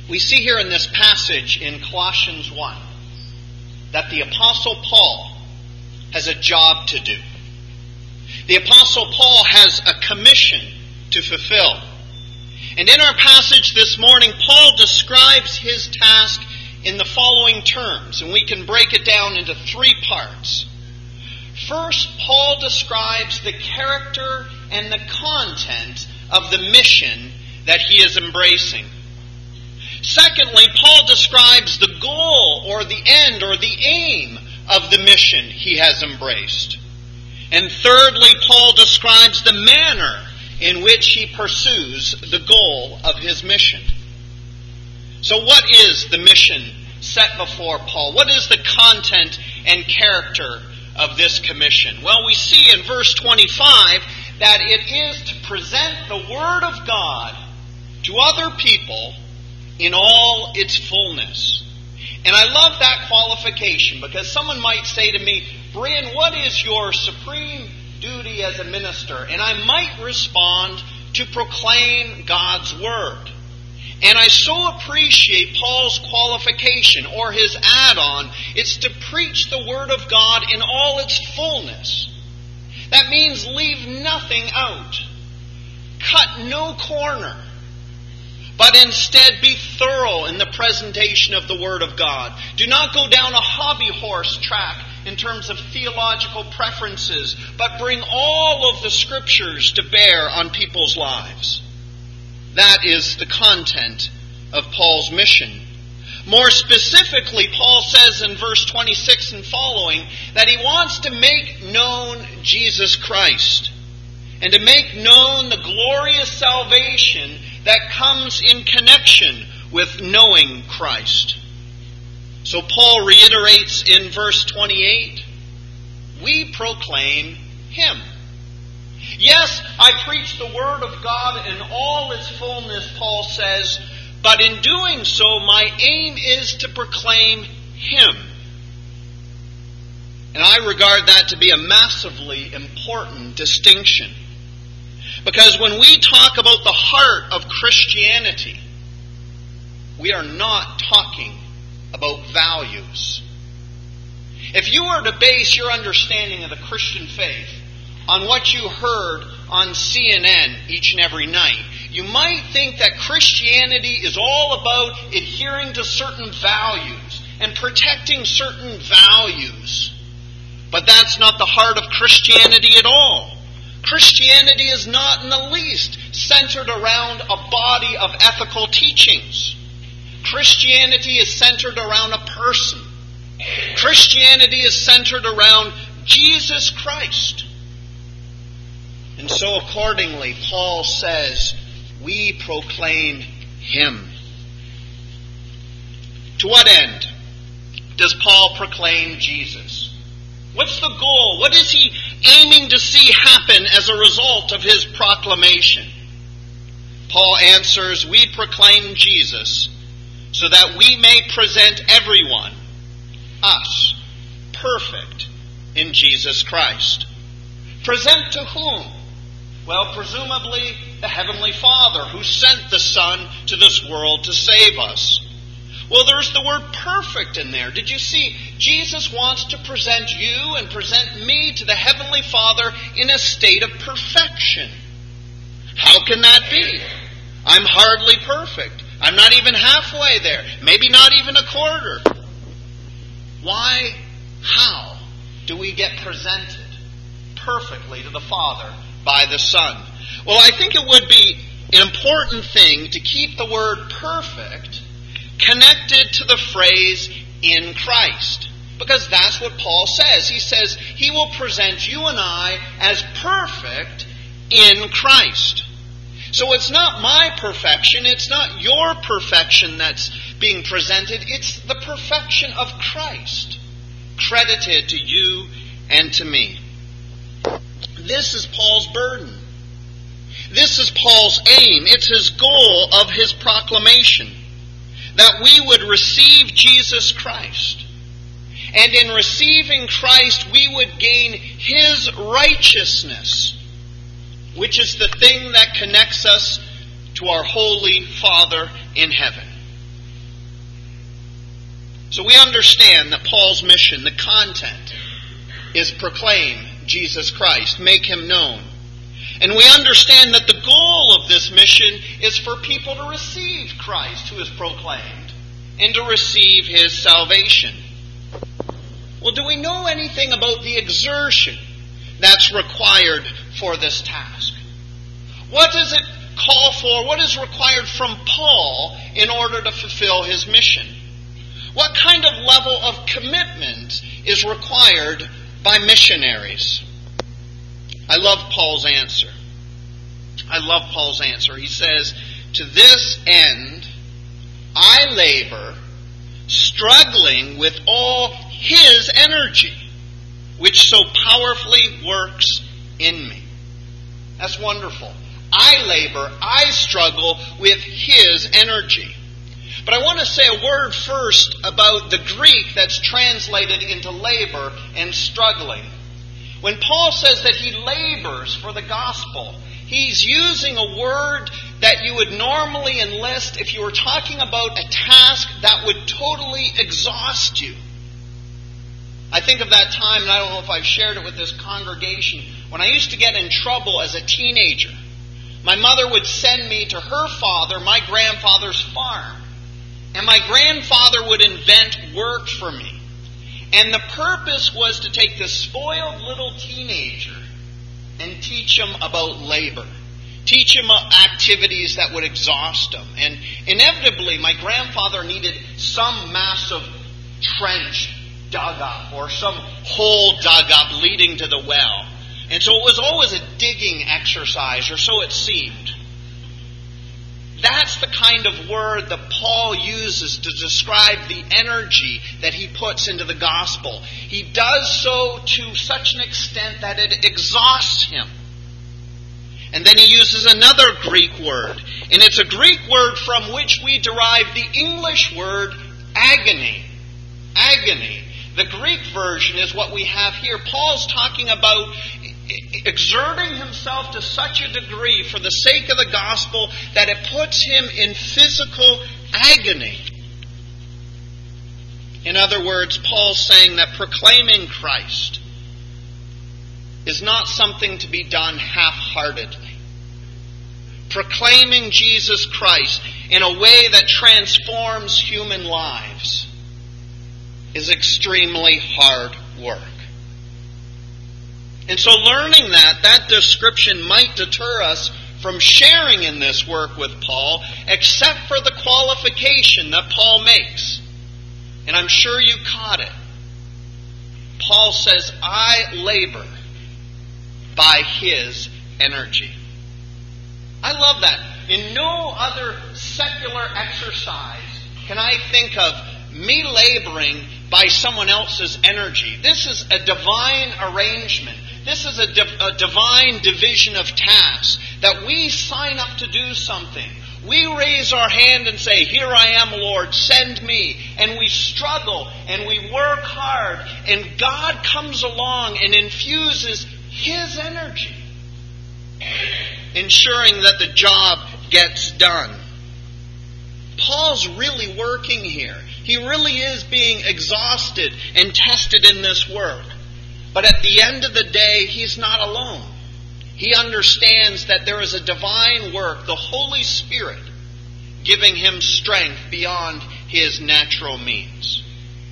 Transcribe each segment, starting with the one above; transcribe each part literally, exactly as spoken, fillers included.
We see here in this passage in Colossians one that the Apostle Paul has a job to do. The Apostle Paul has a commission to fulfill. And in our passage this morning, Paul describes his task in the following terms, and we can break it down into three parts. First, Paul describes the character and the content of the mission that he is embracing. Secondly, Paul describes the goal or the end or the aim of the mission he has embraced. And thirdly, Paul describes the manner in which he pursues the goal of his mission. So what is the mission set before Paul? What is the content and character of this commission? Well, we see in verse twenty-five that it is to present the Word of God to other people in all its fullness. And I love that qualification, because someone might say to me, Brian, what is your supreme duty as a minister? And I might respond, to proclaim God's Word. And I so appreciate Paul's qualification, or his add-on. It's to preach the Word of God in all its fullness. That means leave nothing out. Cut no corner. But instead be thorough in the presentation of the Word of God. Do not go down a hobby horse track in terms of theological preferences, but bring all of the Scriptures to bear on people's lives. That is the content of Paul's mission. More specifically, Paul says in verse twenty-six and following that he wants to make known Jesus Christ, and to make known the glorious salvation that comes in connection with knowing Christ. So Paul reiterates in verse twenty-eight, we proclaim Him. Yes, I preach the Word of God in all its fullness, Paul says, but in doing so, my aim is to proclaim Him. And I regard that to be a massively important distinction. Because when we talk about the heart of Christianity, we are not talking about values. If you were to base your understanding of the Christian faith on what you heard on C N N each and every night, you might think that Christianity is all about adhering to certain values and protecting certain values. But that's not the heart of Christianity at all. Christianity is not in the least centered around a body of ethical teachings. Christianity is centered around a person. Christianity is centered around Jesus Christ. And so accordingly, Paul says, we proclaim Him. To what end does Paul proclaim Jesus? What's the goal? What is he aiming to see happen as a result of his proclamation? Paul answers, we proclaim Jesus so that we may present everyone, us, perfect in Jesus Christ. Present to whom? Well, presumably the Heavenly Father who sent the Son to this world to save us. Well, there's the word perfect in there. Did you see? Jesus wants to present you and present me to the Heavenly Father in a state of perfection. How can that be? I'm hardly perfect. I'm not even halfway there. Maybe not even a quarter. Why? How do we get presented perfectly to the Father by the Son? Well, I think it would be an important thing to keep the word perfect connected to the phrase in Christ. Because that's what Paul says. He says He will present you and I as perfect in Christ. So it's not my perfection, it's not your perfection that's being presented, it's the perfection of Christ, credited to you and to me. This is Paul's burden. This is Paul's aim. It's his goal of his proclamation, that we would receive Jesus Christ. And in receiving Christ, we would gain His righteousness, which is the thing that connects us to our Holy Father in heaven. So we understand that Paul's mission, the content, is proclaim Jesus Christ, make him known. And we understand that the goal of this mission is for people to receive Christ who is proclaimed and to receive his salvation. Well, do we know anything about the exertion that's required for this task? What does it call for? What is required from Paul in order to fulfill his mission? What kind of level of commitment is required by missionaries? I love Paul's answer. I love Paul's answer. He says, "To this end I labor, struggling with all his energy, which so powerfully works in me." That's wonderful. I labor, I struggle with his energy. But I want to say a word first about the Greek that's translated into labor and struggling. When Paul says that he labors for the gospel, he's using a word that you would normally enlist if you were talking about a task that would totally exhaust you. I think of that time, and I don't know if I've shared it with this congregation, when I used to get in trouble as a teenager. My mother would send me to her father, my grandfather's farm. And my grandfather would invent work for me. And the purpose was to take this spoiled little teenager and teach him about labor. Teach him activities that would exhaust him. And inevitably, my grandfather needed some massive trench dug up or some hole dug up leading to the well. And so it was always a digging exercise, or so it seemed. That's the kind of word that Paul uses to describe the energy that he puts into the gospel. He does so to such an extent that it exhausts him. And then he uses another Greek word. And it's a Greek word from which we derive the English word agony. Agony. The Greek version is what we have here. Paul's talking about exerting himself to such a degree for the sake of the gospel that it puts him in physical agony. In other words, Paul's saying that proclaiming Christ is not something to be done half-heartedly. Proclaiming Jesus Christ in a way that transforms human lives is extremely hard work. And so learning that, that description might deter us from sharing in this work with Paul, except for the qualification that Paul makes. And I'm sure you caught it. Paul says, I labor by his energy. I love that. In no other secular exercise can I think of me laboring by someone else's energy. This is a divine arrangement. This is a, div- a divine division of tasks, that we sign up to do something. We raise our hand and say, here I am, Lord, send me. And we struggle and we work hard. And God comes along and infuses his energy, ensuring that the job gets done. Paul's really working here. He really is being exhausted and tested in this work. But at the end of the day, he's not alone. He understands that there is a divine work, the Holy Spirit, giving him strength beyond his natural means.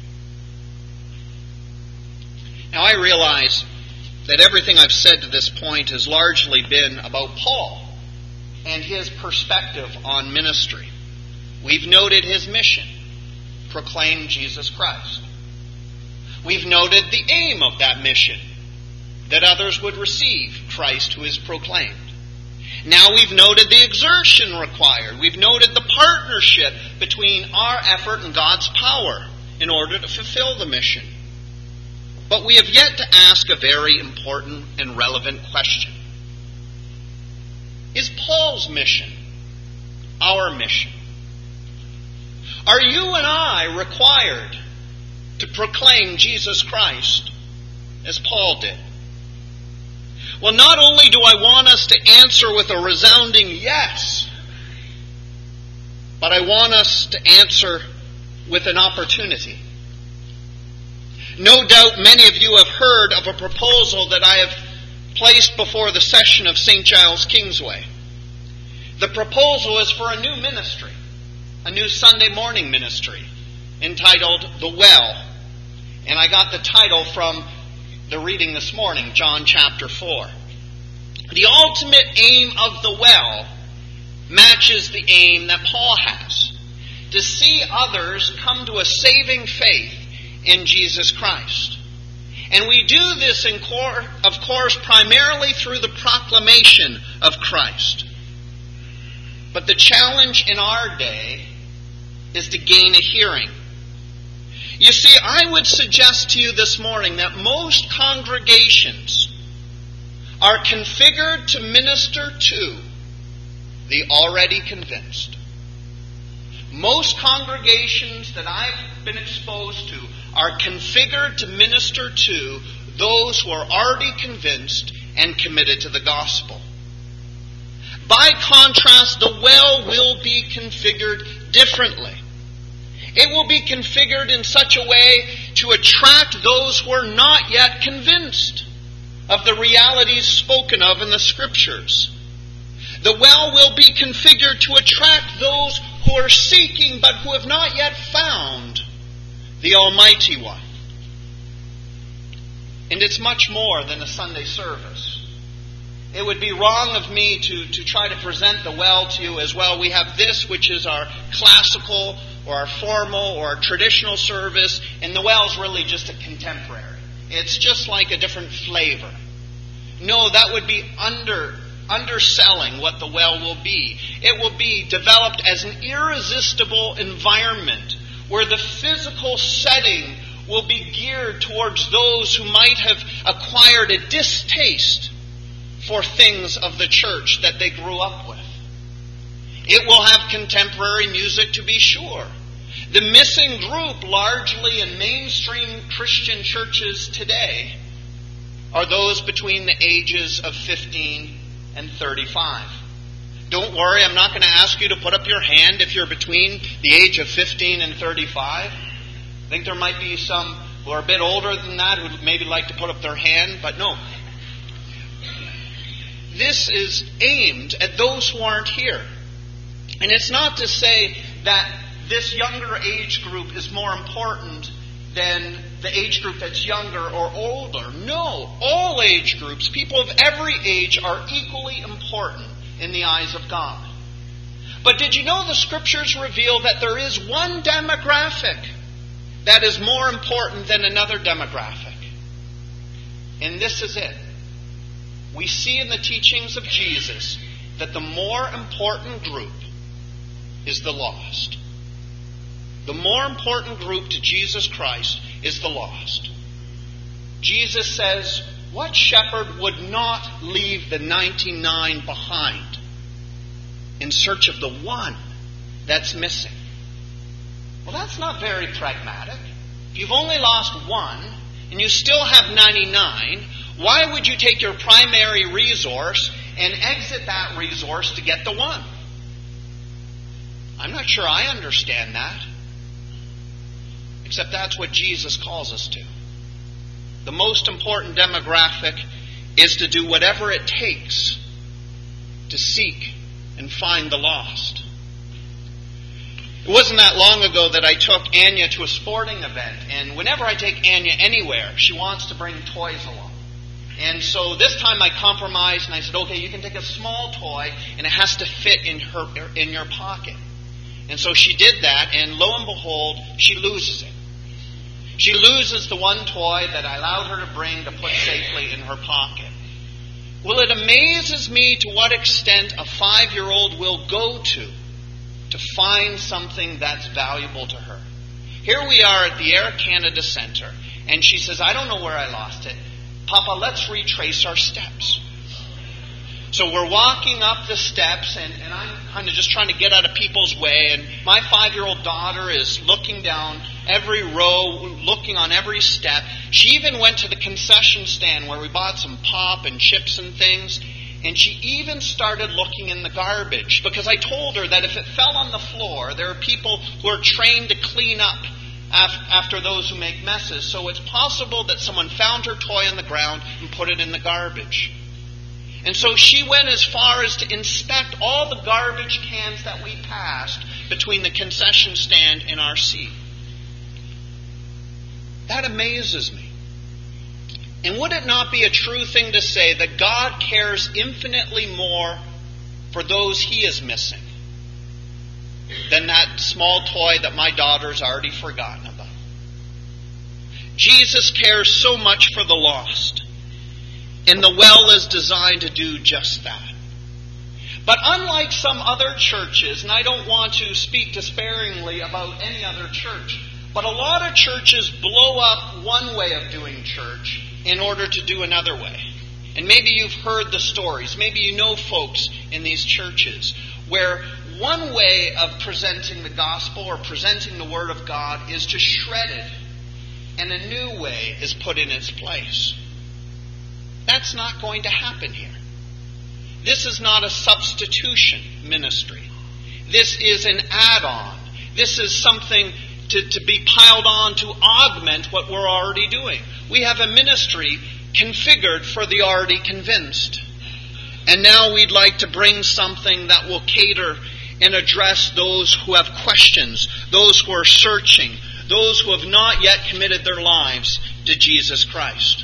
Now I realize that everything I've said to this point has largely been about Paul and his perspective on ministry. We've noted his mission, proclaim Jesus Christ. We've noted the aim of that mission, that others would receive Christ who is proclaimed. Now we've noted the exertion required. We've noted the partnership between our effort and God's power in order to fulfill the mission. But we have yet to ask a very important and relevant question. Is Paul's mission our mission? Are you and I required to proclaim Jesus Christ as Paul did? Well, not only do I want us to answer with a resounding yes, but I want us to answer with an opportunity. No doubt many of you have heard of a proposal that I have placed before the session of Saint Giles Kingsway. The proposal is for a new ministry, a new Sunday morning ministry, entitled The Well. And I got the title from the reading this morning, John chapter four. The ultimate aim of the well matches the aim that Paul has, to see others come to a saving faith in Jesus Christ. And we do this, in cor- of course, primarily through the proclamation of Christ. But the challenge in our day is to gain a hearing. You see, I would suggest to you this morning that most congregations are configured to minister to the already convinced. Most congregations that I've been exposed to are configured to minister to those who are already convinced and committed to the gospel. By contrast, the well will be configured differently. It will be configured in such a way to attract those who are not yet convinced of the realities spoken of in the Scriptures. The well will be configured to attract those who are seeking but who have not yet found the Almighty One. And it's much more than a Sunday service. It would be wrong of me to, to try to present the well to you as, well, we have this which is our classical or our formal or our traditional service, and the well is really just a contemporary. It's just like a different flavor. No, that would be under underselling what the well will be. It will be developed as an irresistible environment where the physical setting will be geared towards those who might have acquired a distaste for things of the church that they grew up with. It will have contemporary music, to be sure. The missing group, largely in mainstream Christian churches today, are those between the ages of fifteen and thirty-five. Don't worry, I'm not going to ask you to put up your hand if you're between the age of fifteen and thirty-five. I think there might be some who are a bit older than that who would maybe like to put up their hand, but no. This is aimed at those who aren't here. And it's not to say that this younger age group is more important than the age group that's younger or older. No, all age groups, people of every age, are equally important in the eyes of God. But did you know the Scriptures reveal that there is one demographic that is more important than another demographic? And this is it. We see in the teachings of Jesus that the more important group is the lost. The more important group to Jesus Christ is the lost. Jesus says, what shepherd would not leave the ninety-nine behind in search of the one that's missing? Well, that's not very pragmatic. If you've only lost one and you still have ninety-nine, why would you take your primary resource and exit that resource to get the one? I'm not sure I understand that. Except that's what Jesus calls us to. The most important demographic is to do whatever it takes to seek and find the lost. It wasn't that long ago that I took Anya to a sporting event, and whenever I take Anya anywhere, she wants to bring toys along. And so this time I compromised and I said, okay, you can take a small toy and it has to fit in her in your pocket. And so she did that, and lo and behold, she loses it. She loses the one toy that I allowed her to bring to put safely in her pocket. Well, it amazes me to what extent a five-year-old will go to to find something that's valuable to her. Here we are at the Air Canada Centre, and she says, I don't know where I lost it. Papa, let's retrace our steps. So we're walking up the steps, and, and I'm kind of just trying to get out of people's way, and my five-year-old daughter is looking down every row, looking on every step. She even went to the concession stand where we bought some pop and chips and things, and she even started looking in the garbage, because I told her that if it fell on the floor, there are people who are trained to clean up after those who make messes. So it's possible that someone found her toy on the ground and put it in the garbage. And so she went as far as to inspect all the garbage cans that we passed between the concession stand and our seat. That amazes me. And would it not be a true thing to say that God cares infinitely more for those He is missing than that small toy that my daughter's already forgotten about? Jesus cares so much for the lost, and the well is designed to do just that. But unlike some other churches, and I don't want to speak disparagingly about any other church, but a lot of churches blow up one way of doing church in order to do another way. And maybe you've heard the stories. Maybe you know folks in these churches where one way of presenting the gospel or presenting the Word of God is to shred it, and a new way is put in its place. That's not going to happen here. This is not a substitution ministry. This is an add-on. This is something to, to be piled on to augment what we're already doing. We have a ministry configured for the already convinced. And now we'd like to bring something that will cater and address those who have questions, those who are searching, those who have not yet committed their lives to Jesus Christ.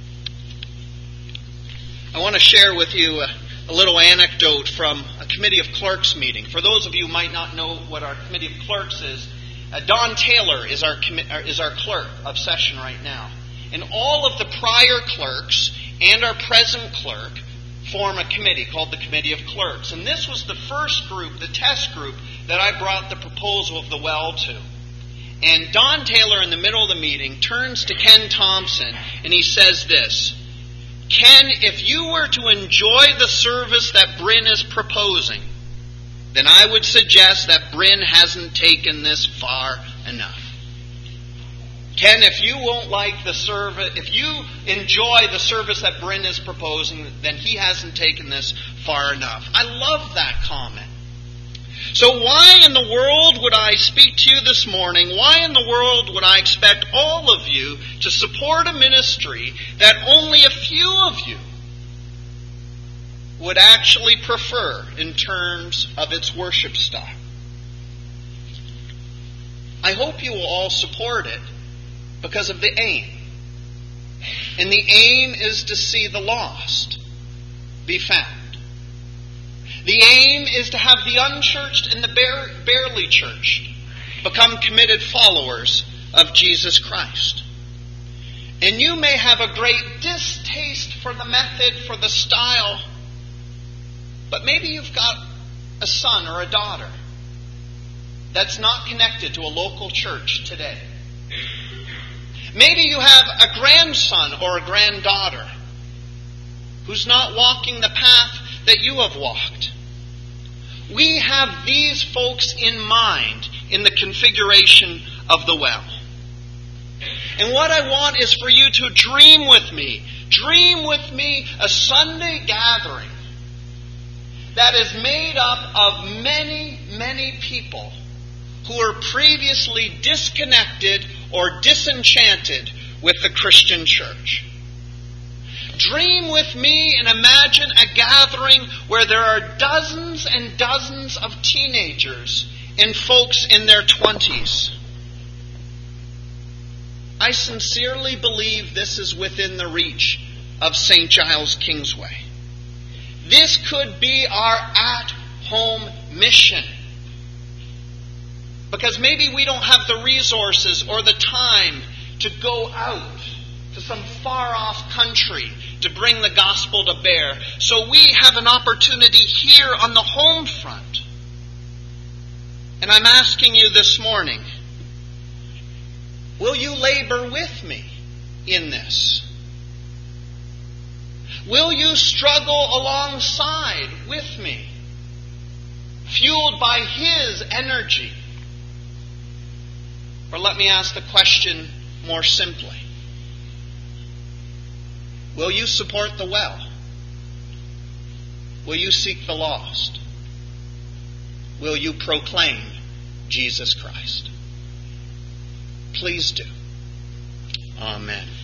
I want to share with you a, a little anecdote from a committee of clerks meeting. For those of you who might not know what our committee of clerks is, uh, Don Taylor is our, commi- is our clerk of session right now. And all of the prior clerks and our present clerk form a committee called the Committee of Clerks. And this was the first group, the test group, that I brought the proposal of the well to. And Don Taylor, in the middle of the meeting, turns to Ken Thompson and he says this: Ken, if you were to enjoy the service that Bryn is proposing, then I would suggest that Bryn hasn't taken this far enough. Ken, if you won't like the service, if you enjoy the service that Bryn is proposing, then he hasn't taken this far enough. I love that comment. So why in the world would I speak to you this morning? Why in the world would I expect all of you to support a ministry that only a few of you would actually prefer in terms of its worship style? I hope you will all support it because of the aim. And the aim is to see the lost be found. The aim is to have the unchurched and the bare, barely churched become committed followers of Jesus Christ. And you may have a great distaste for the method, for the style, but maybe you've got a son or a daughter that's not connected to a local church today. Maybe you have a grandson or a granddaughter who's not walking the path that you have walked. We have these folks in mind in the configuration of the well. And what I want is for you to dream with me. Dream with me a Sunday gathering that is made up of many, many people who are previously disconnected or disenchanted with the Christian church. Dream with me and imagine a gathering where there are dozens and dozens of teenagers and folks in their twenties. I sincerely believe this is within the reach of Saint Giles Kingsway. This could be our at-home mission. Because maybe we don't have the resources or the time to go out to some far-off country to bring the gospel to bear. So we have an opportunity here on the home front. And I'm asking you this morning, will you labor with me in this? Will you struggle alongside with me, fueled by His energy? Or let me ask the question more simply. Will you support the well? Will you seek the lost? Will you proclaim Jesus Christ? please do. Amen.